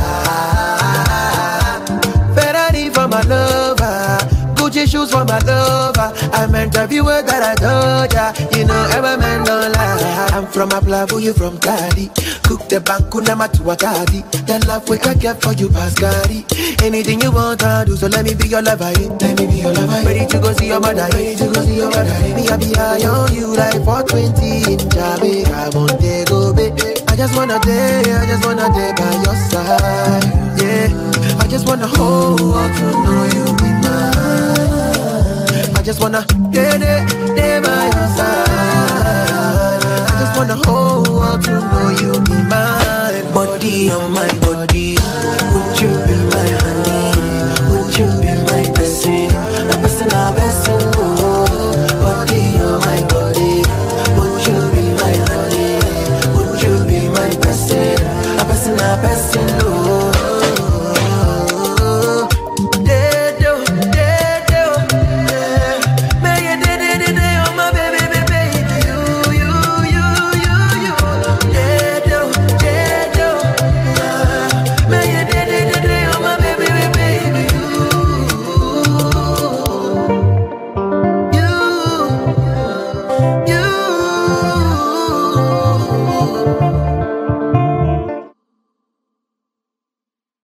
Ferrari for my lover, Gucci shoes for my lover. I meant every word that I told ya. You know every man don't lie. I'm from Aplavu, you from Cali. Cook the bankuna matuakadi. That love we can get for you, Pascari. Anything you want, I do. So let me be your lover. Let me be your lover. Ready to go see your mother. Me, I be high on you like 420 in Jamaica, Montego Bay. I just wanna day by your side. Yeah, I just wanna hold on to know you be mine. I just wanna day by your side. I just wanna hold on to know you be mine. Body on my